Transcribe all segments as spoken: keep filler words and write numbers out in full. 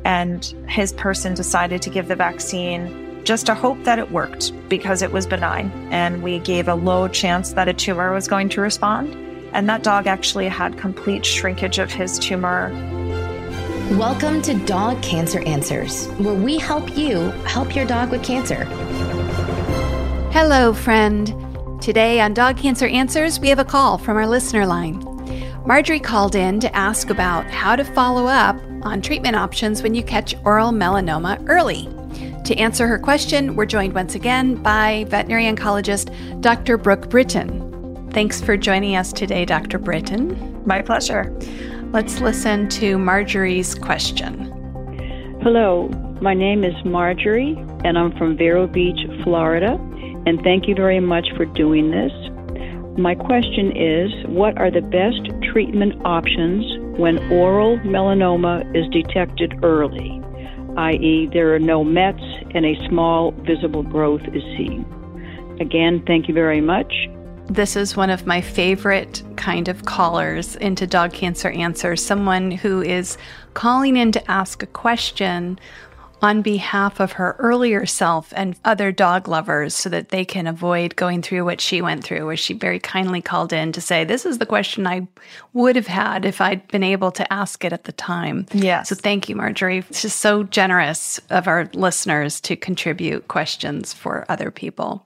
And his person decided to give the vaccine just to hope that it worked because it was benign. And we gave a low chance that a tumor was going to respond. And that dog actually had complete shrinkage of his tumor. Welcome to Dog Cancer Answers, where we help you help your dog with cancer. Hello, friend. Today on Dog Cancer Answers, we have a call from our listener line. Marjorie called in to ask about how to follow up on treatment options when you catch oral melanoma early. To answer her question, we're joined once again by veterinary oncologist Doctor Brooke Britton. Thanks for joining us today, Doctor Britton. My pleasure. Let's listen to Marjorie's question. Hello, my name is Marjorie, and I'm from Vero Beach, Florida, and thank you very much for doing this. My question is, what are the best treatment options when oral melanoma is detected early, that is there are no mets and a small visible growth is seen? Again, thank you very much. This is one of my favorite kind of callers into Dog Cancer Answers, someone who is calling in to ask a question on behalf of her earlier self and other dog lovers so that they can avoid going through what she went through, where she very kindly called in to say, this is the question I would have had if I'd been able to ask it at the time. Yes. So thank you, Marjorie. It's just so generous of our listeners to contribute questions for other people.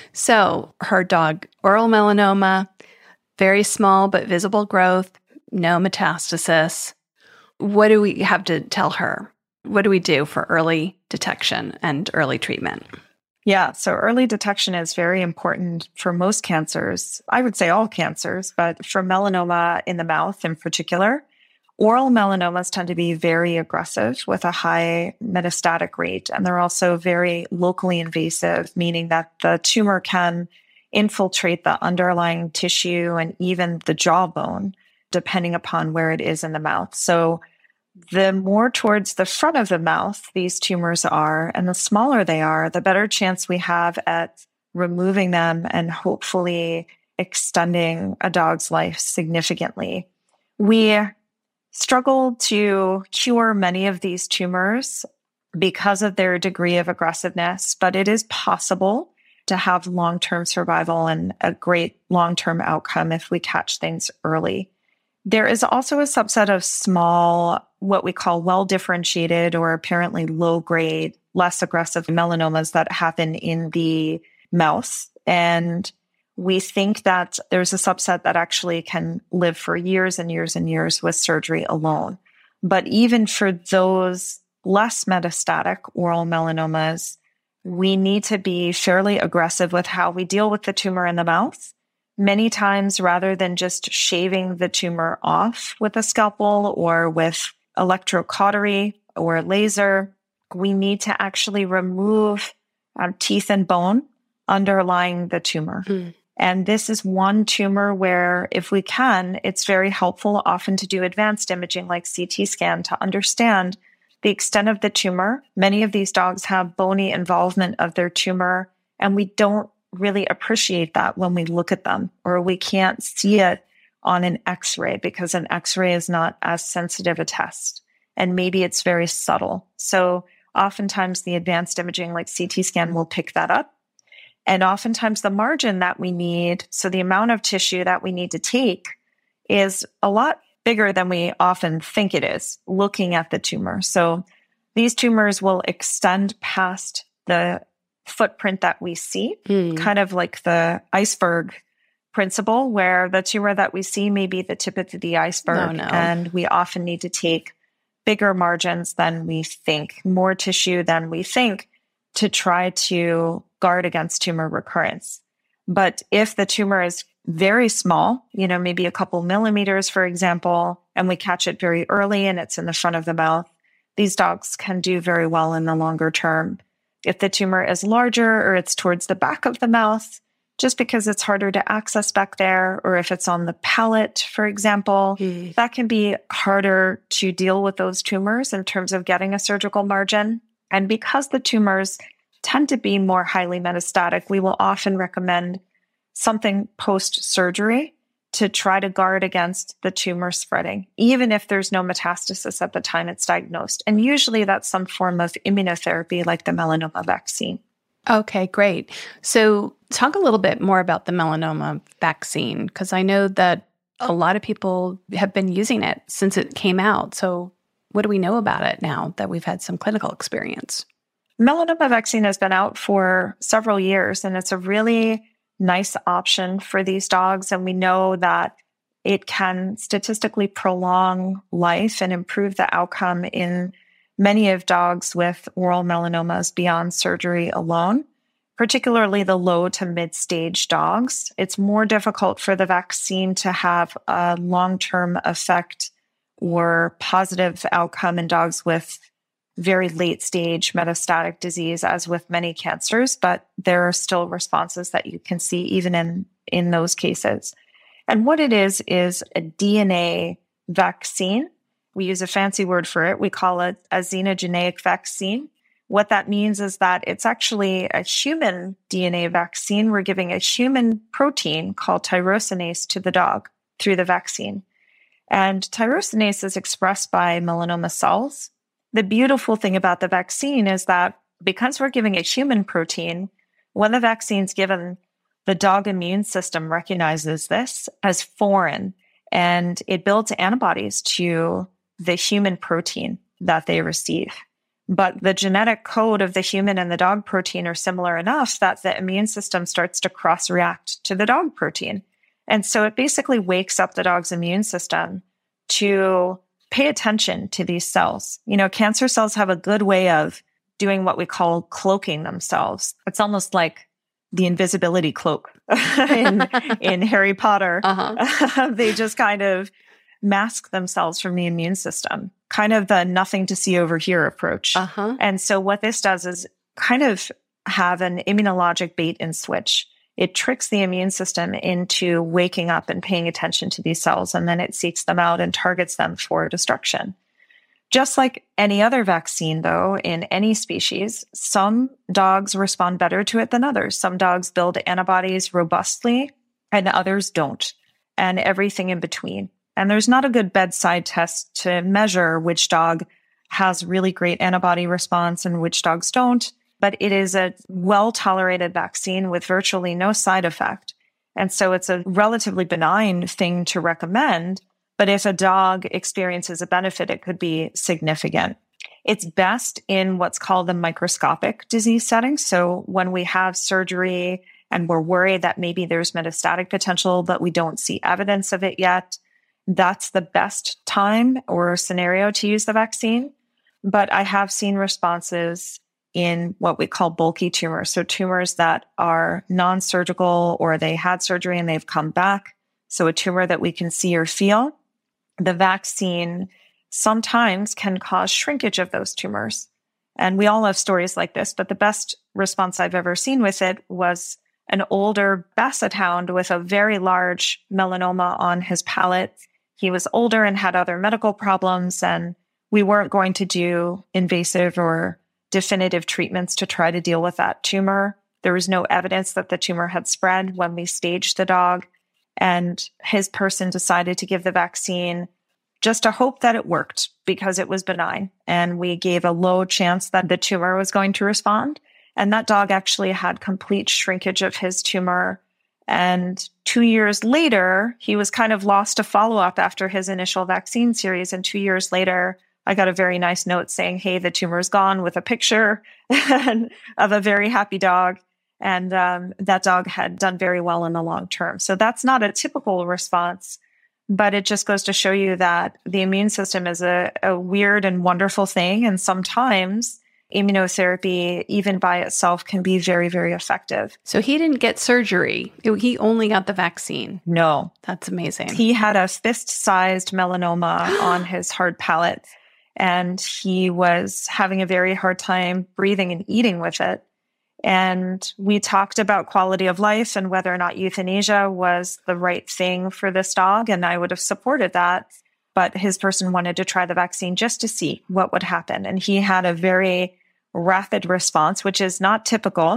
So her dog, oral melanoma, very small but visible growth, no metastasis. What do we have to tell her? What do we do for early detection and early treatment? Yeah, so early detection is very important for most cancers. I would say all cancers, but for melanoma in the mouth in particular, oral melanomas tend to be very aggressive with a high metastatic rate. And they're also very locally invasive, meaning that the tumor can infiltrate the underlying tissue and even the jawbone, depending upon where it is in the mouth. So the more towards the front of the mouth these tumors are, and the smaller they are, the better chance we have at removing them and hopefully extending a dog's life significantly. We struggle to cure many of these tumors because of their degree of aggressiveness, but it is possible to have long-term survival and a great long-term outcome if we catch things early. There is also a subset of small, what we call well-differentiated or apparently low-grade, less aggressive melanomas that happen in the mouth. And we think that there's a subset that actually can live for years and years and years with surgery alone. But even for those less metastatic oral melanomas, we need to be fairly aggressive with how we deal with the tumor in the mouth. Many times, rather than just shaving the tumor off with a scalpel or with electrocautery or laser, we need to actually remove um, teeth and bone underlying the tumor. Mm. And this is one tumor where, if we can, it's very helpful often to do advanced imaging like C T scan to understand the extent of the tumor. Many of these dogs have bony involvement of their tumor, and we don't really appreciate that when we look at them, or we can't see it on an X-ray because an X-ray is not as sensitive a test. And maybe it's very subtle. So oftentimes the advanced imaging like C T scan will pick that up. And oftentimes the margin that we need, so the amount of tissue that we need to take, is a lot bigger than we often think it is looking at the tumor. So these tumors will extend past the footprint that we see, mm. kind of like the iceberg principle, where the tumor that we see may be the tip of the iceberg. Oh, no. And we often need to take bigger margins than we think, more tissue than we think, to try to guard against tumor recurrence. But if the tumor is very small, you know, maybe a couple millimeters, for example, and we catch it very early and it's in the front of the mouth, these dogs can do very well in the longer term. If the tumor is larger or it's towards the back of the mouth, just because it's harder to access back there, or if it's on the palate, for example, mm. that can be harder to deal with those tumors in terms of getting a surgical margin. And because the tumors tend to be more highly metastatic, we will often recommend something post-surgery to try to guard against the tumor spreading, even if there's no metastasis at the time it's diagnosed. And usually that's some form of immunotherapy like the melanoma vaccine. Okay, great. So talk a little bit more about the melanoma vaccine, because I know that a lot of people have been using it since it came out. So what do we know about it now that we've had some clinical experience? Melanoma vaccine has been out for several years, and it's a really nice option for these dogs. And we know that it can statistically prolong life and improve the outcome in many of dogs with oral melanomas beyond surgery alone, particularly the low to mid-stage dogs. It's more difficult for the vaccine to have a long-term effect or positive outcome in dogs with very late-stage metastatic disease, as with many cancers, but there are still responses that you can see even in, in those cases. And what it is, is a D N A vaccine. We use a fancy word for it. We call it a xenogeneic vaccine. What that means is that it's actually a human D N A vaccine. We're giving a human protein called tyrosinase to the dog through the vaccine. And tyrosinase is expressed by melanoma cells. The beautiful thing about the vaccine is that because we're giving a human protein, when the vaccine's given, the dog immune system recognizes this as foreign, and it builds antibodies to the human protein that they receive. But the genetic code of the human and the dog protein are similar enough that the immune system starts to cross-react to the dog protein. And so it basically wakes up the dog's immune system to pay attention to these cells. You know, cancer cells have a good way of doing what we call cloaking themselves. It's almost like the invisibility cloak in, in Harry Potter. Uh-huh. They just kind of mask themselves from the immune system, kind of the nothing to see over here approach. Uh-huh. And so what this does is kind of have an immunologic bait and switch. It tricks the immune system into waking up and paying attention to these cells, and then it seeks them out and targets them for destruction. Just like any other vaccine, though, in any species, some dogs respond better to it than others. Some dogs build antibodies robustly, and others don't, and everything in between. And there's not a good bedside test to measure which dog has really great antibody response and which dogs don't. But it is a well-tolerated vaccine with virtually no side effect. And so it's a relatively benign thing to recommend. But if a dog experiences a benefit, it could be significant. It's best in what's called the microscopic disease setting. So when we have surgery and we're worried that maybe there's metastatic potential, but we don't see evidence of it yet, that's the best time or scenario to use the vaccine. But I have seen responses in what we call bulky tumors. So tumors that are non-surgical, or they had surgery and they've come back. So a tumor that we can see or feel. The vaccine sometimes can cause shrinkage of those tumors. And we all have stories like this, but the best response I've ever seen with it was an older basset hound with a very large melanoma on his palate. He was older and had other medical problems, and we weren't going to do invasive or definitive treatments to try to deal with that tumor. There was no evidence that the tumor had spread when we staged the dog, and his person decided to give the vaccine just to hope that it worked because it was benign. And we gave a low chance that the tumor was going to respond. And that dog actually had complete shrinkage of his tumor. And two years later, he was kind of lost to follow-up after his initial vaccine series. And two years later, I got a very nice note saying, hey, the tumor's gone, with a picture of a very happy dog. And um, that dog had done very well in the long term. So that's not a typical response, but it just goes to show you that the immune system is a, a weird and wonderful thing. And sometimes immunotherapy, even by itself, can be very, very effective. So he didn't get surgery. He only got the vaccine. No. That's amazing. He had a fist-sized melanoma on his hard palate, and he was having a very hard time breathing and eating with it. And we talked about quality of life and whether or not euthanasia was the right thing for this dog, and I would have supported that. But his person wanted to try the vaccine just to see what would happen. And he had a very rapid response, which is not typical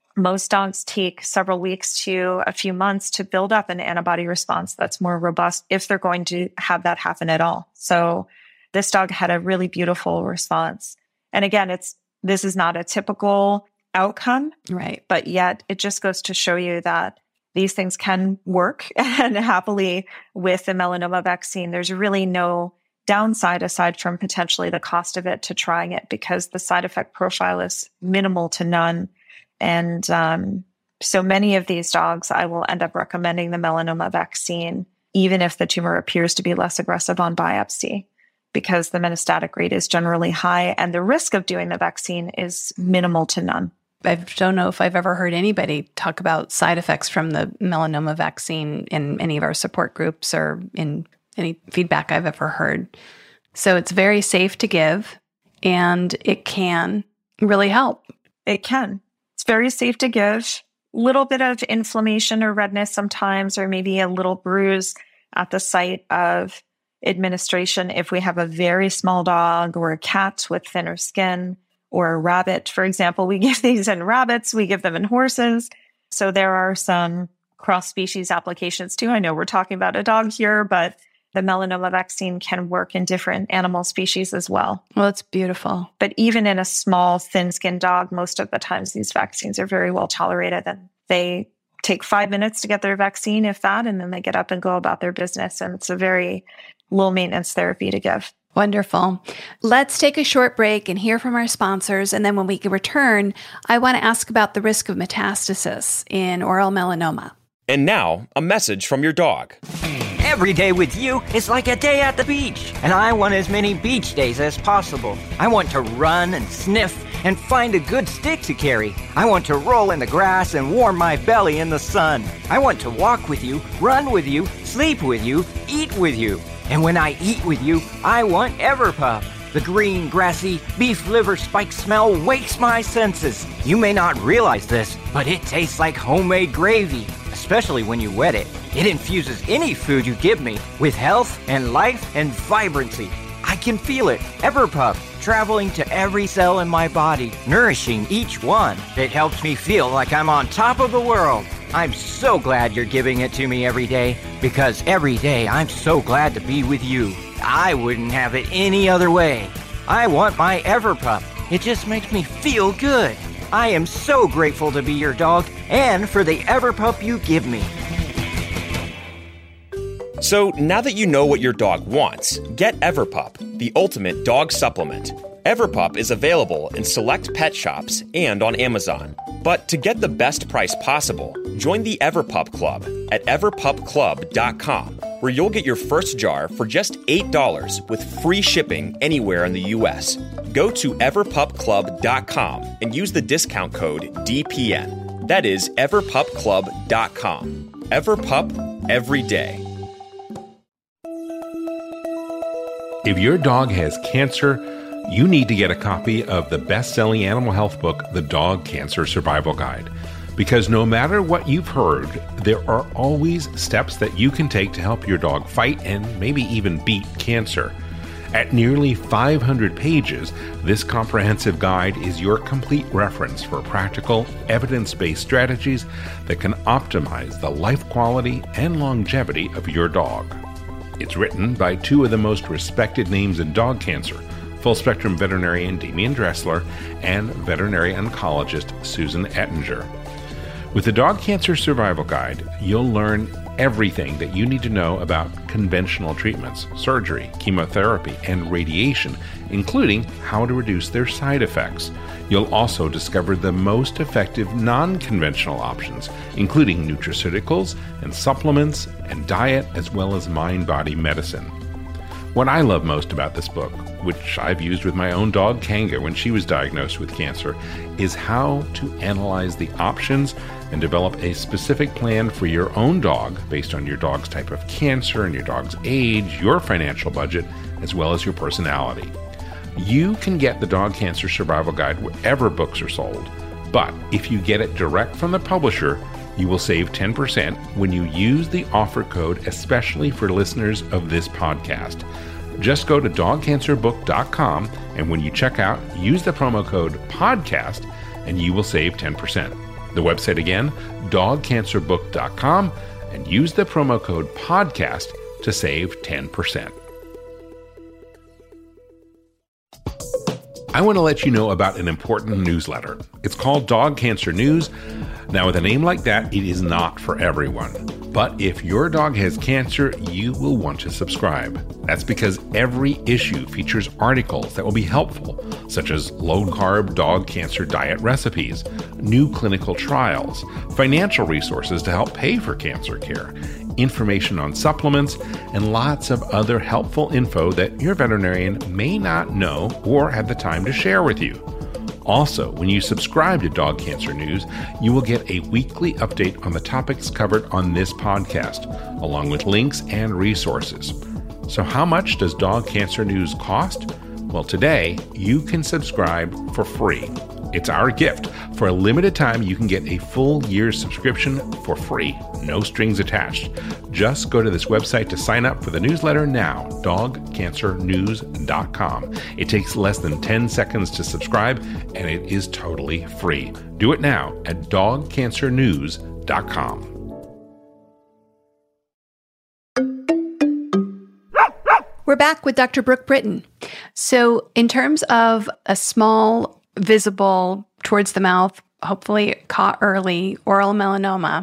Most dogs take several weeks to a few months to build up an antibody response that's more robust if they're going to have that happen at all. So this dog had a really beautiful response. And again, it's this is not a typical outcome, right? But yet it just goes to show you that these things can work. And happily with the melanoma vaccine, there's really no downside aside from potentially the cost of it to trying it, because the side effect profile is minimal to none. And um, so many of these dogs, I will end up recommending the melanoma vaccine, even if the tumor appears to be less aggressive on biopsy, because the metastatic rate is generally high and the risk of doing the vaccine is minimal to none. I don't know if I've ever heard anybody talk about side effects from the melanoma vaccine in any of our support groups or in any feedback I've ever heard. So it's very safe to give, and it can really help. It can. It's very safe to give. Little bit of inflammation or redness sometimes, or maybe a little bruise at the site of administration if we have a very small dog or a cat with thinner skin, or a rabbit. For example, we give these in rabbits, we give them in horses. So there are some cross-species applications too. I know we're talking about a dog here, but the melanoma vaccine can work in different animal species as well. Well, it's beautiful. But even in a small, thin-skinned dog, most of the times these vaccines are very well tolerated, and they take five minutes to get their vaccine, if that, and then they get up and go about their business. And it's a very low maintenance therapy to give. Wonderful. Let's take a short break and hear from our sponsors. And then when we can return, I want to ask about the risk of metastasis in oral melanoma. And now, a message from your dog. Every day with you is like a day at the beach, and I want as many beach days as possible. I want to run and sniff and find a good stick to carry. I want to roll in the grass and warm my belly in the sun. I want to walk with you, run with you, sleep with you, eat with you. And when I eat with you, I want Everpup. The green, grassy, beef liver spike smell wakes my senses. You may not realize this, but it tastes like homemade gravy, especially when you wet it. It infuses any food you give me with health and life and vibrancy. I can feel it, Everpup, traveling to every cell in my body, nourishing each one. It helps me feel like I'm on top of the world. I'm so glad you're giving it to me every day, because every day I'm so glad to be with you. I wouldn't have it any other way. I want my Everpup. It just makes me feel good. I am so grateful to be your dog and for the Everpup you give me. So now that you know what your dog wants, get Everpup, the ultimate dog supplement. Everpup is available in select pet shops and on Amazon. But to get the best price possible, join the Everpup Club at everpup club dot com, where you'll get your first jar for just eight dollars with free shipping anywhere in the U S. Go to everpup club dot com and use the discount code D P N. That is everpup club dot com. Everpup, every day. If your dog has cancer, you need to get a copy of the best-selling animal health book, The Dog Cancer Survival Guide. Because no matter what you've heard, there are always steps that you can take to help your dog fight and maybe even beat cancer. At nearly five hundred pages, this comprehensive guide is your complete reference for practical, evidence-based strategies that can optimize the life quality and longevity of your dog. It's written by two of the most respected names in dog cancer, full-spectrum veterinarian Damian Dressler and veterinary oncologist Susan Ettinger. With the Dog Cancer Survival Guide, you'll learn everything that you need to know about conventional treatments, surgery, chemotherapy, and radiation, including how to reduce their side effects. You'll also discover the most effective non-conventional options, including nutraceuticals and supplements and diet, as well as mind-body medicine. What I love most about this book, which I've used with my own dog Kanga when she was diagnosed with cancer, is how to analyze the options and develop a specific plan for your own dog based on your dog's type of cancer and your dog's age, your financial budget, as well as your personality. You can get the Dog Cancer Survival Guide wherever books are sold, but if you get it direct from the publisher, you will save ten percent when you use the offer code especially for listeners of this podcast. Just go to dog cancer book dot com, and when you check out, use the promo code PODCAST, and you will save ten percent. The website again, dog cancer book dot com, and use the promo code podcast to save ten percent. I want to let you know about an important newsletter. It's called Dog Cancer News. Now, with a name like that, it is not for everyone. But if your dog has cancer, you will want to subscribe. That's because every issue features articles that will be helpful, such as low-carb dog cancer diet recipes, new clinical trials, financial resources to help pay for cancer care, information on supplements, and lots of other helpful info that your veterinarian may not know or have the time to share with you. Also, when you subscribe to Dog Cancer News, you will get a weekly update on the topics covered on this podcast, along with links and resources. So how much does Dog Cancer News cost? Well, today, you can subscribe for free. It's our gift. For a limited time, you can get a full year's subscription for free, no strings attached. Just go to this website to sign up for the newsletter now, dog cancer news dot com. It takes less than ten seconds to subscribe, and it is totally free. Do it now at dog cancer news dot com. We're back with Doctor Brooke Britton. So in terms of a small, visible, towards the mouth, hopefully caught early, oral melanoma,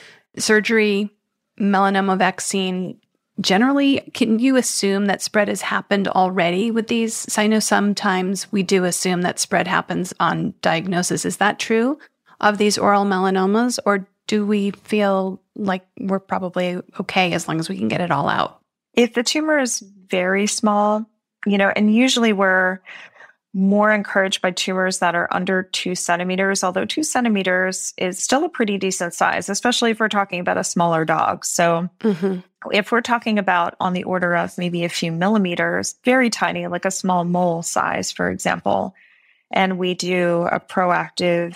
surgery, melanoma vaccine, generally, can you assume that spread has happened already with these? So I know sometimes we do assume that spread happens on diagnosis. Is that true of these oral melanomas, or do we feel like we're probably okay as long as we can get it all out? If the tumor is very small, you know, and usually we're more encouraged by tumors that are under two centimeters, although two centimeters is still a pretty decent size, especially if we're talking about a smaller dog. So mm-hmm. if we're talking about on the order of maybe a few millimeters, very tiny, like a small mole size, for example, and we do a proactive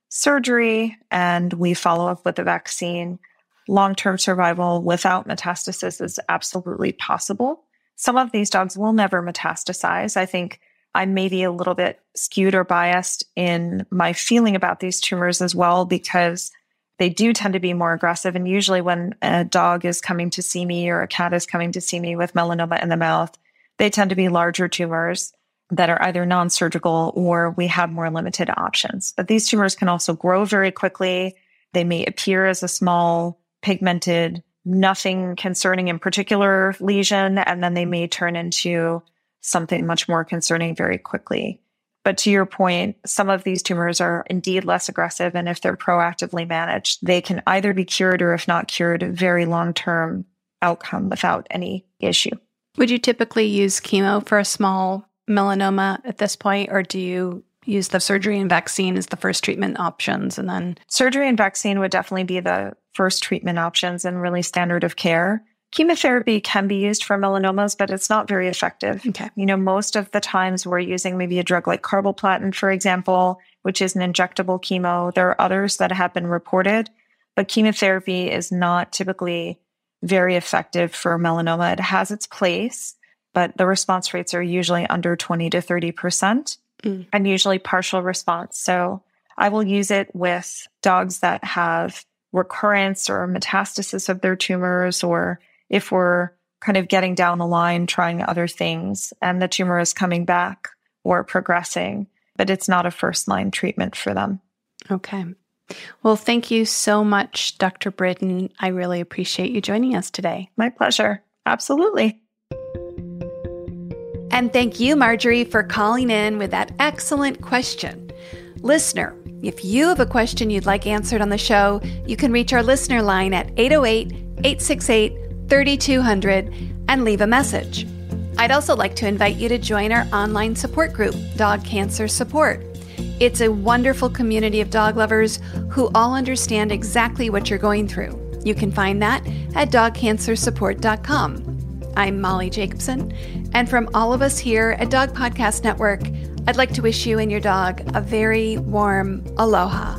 surgery and we follow up with the vaccine, long-term survival without metastasis is absolutely possible. Some of these dogs will never metastasize. I think I may be a little bit skewed or biased in my feeling about these tumors as well, because they do tend to be more aggressive. And usually when a dog is coming to see me or a cat is coming to see me with melanoma in the mouth, they tend to be larger tumors that are either non-surgical or we have more limited options. But these tumors can also grow very quickly. They may appear as a small, pigmented, nothing concerning in particular lesion, and then they may turn into something much more concerning very quickly. But to your point, some of these tumors are indeed less aggressive, and if they're proactively managed, they can either be cured or, if not cured, a very long-term outcome without any issue. Would you typically use chemo for a small melanoma at this point, or do you use the surgery and vaccine as the first treatment options? And then surgery and vaccine would definitely be the first treatment options and really standard of care. Chemotherapy can be used for melanomas, but it's not very effective. Okay. You know, most of the times we're using maybe a drug like carboplatin, for example, which is an injectable chemo. There are others that have been reported, but chemotherapy is not typically very effective for melanoma. It has its place, but the response rates are usually under twenty to thirty percent mm. and usually partial response. So I will use it with dogs that have recurrence or metastasis of their tumors, or if we're kind of getting down the line, trying other things, and the tumor is coming back or progressing, but it's not a first-line treatment for them. Okay. Well, thank you so much, Doctor Britton. I really appreciate you joining us today. My pleasure. Absolutely. And thank you, Marjorie, for calling in with that excellent question. Listener, if you have a question you'd like answered on the show, you can reach our listener line at eight oh eight, eight six eight, three two zero zero and leave a message. I'd also like to invite you to join our online support group, Dog Cancer Support. It's a wonderful community of dog lovers who all understand exactly what you're going through. You can find that at dog cancer support dot com. I'm Molly Jacobson, and from all of us here at Dog Podcast Network, I'd like to wish you and your dog a very warm aloha.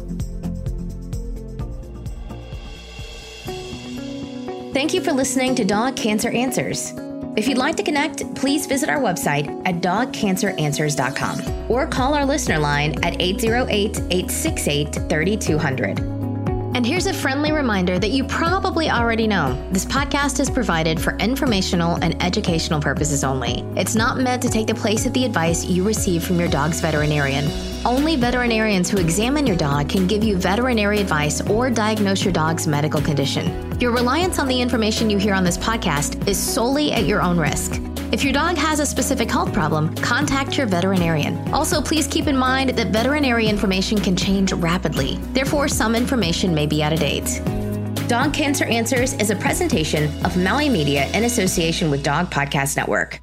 Thank you for listening to Dog Cancer Answers. If you'd like to connect, please visit our website at dog cancer answers dot com or call our listener line at eight zero eight, eight six eight, three two zero zero. And here's a friendly reminder that you probably already know. This podcast is provided for informational and educational purposes only. It's not meant to take the place of the advice you receive from your dog's veterinarian. Only veterinarians who examine your dog can give you veterinary advice or diagnose your dog's medical condition. Your reliance on the information you hear on this podcast is solely at your own risk. If your dog has a specific health problem, contact your veterinarian. Also, please keep in mind that veterinary information can change rapidly. Therefore, some information may be out of date. Dog Cancer Answers is a presentation of Maui Media in association with Dog Podcast Network.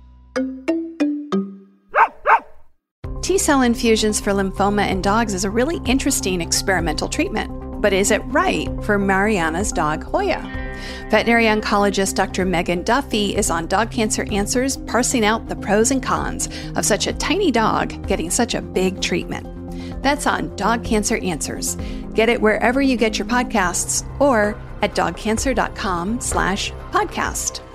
T-cell infusions for lymphoma in dogs is a really interesting experimental treatment. But is it right for Mariana's dog, Hoya? Veterinary oncologist Doctor Megan Duffy is on Dog Cancer Answers, parsing out the pros and cons of such a tiny dog getting such a big treatment. That's on Dog Cancer Answers. Get it wherever you get your podcasts or at dog cancer dot com slash podcast.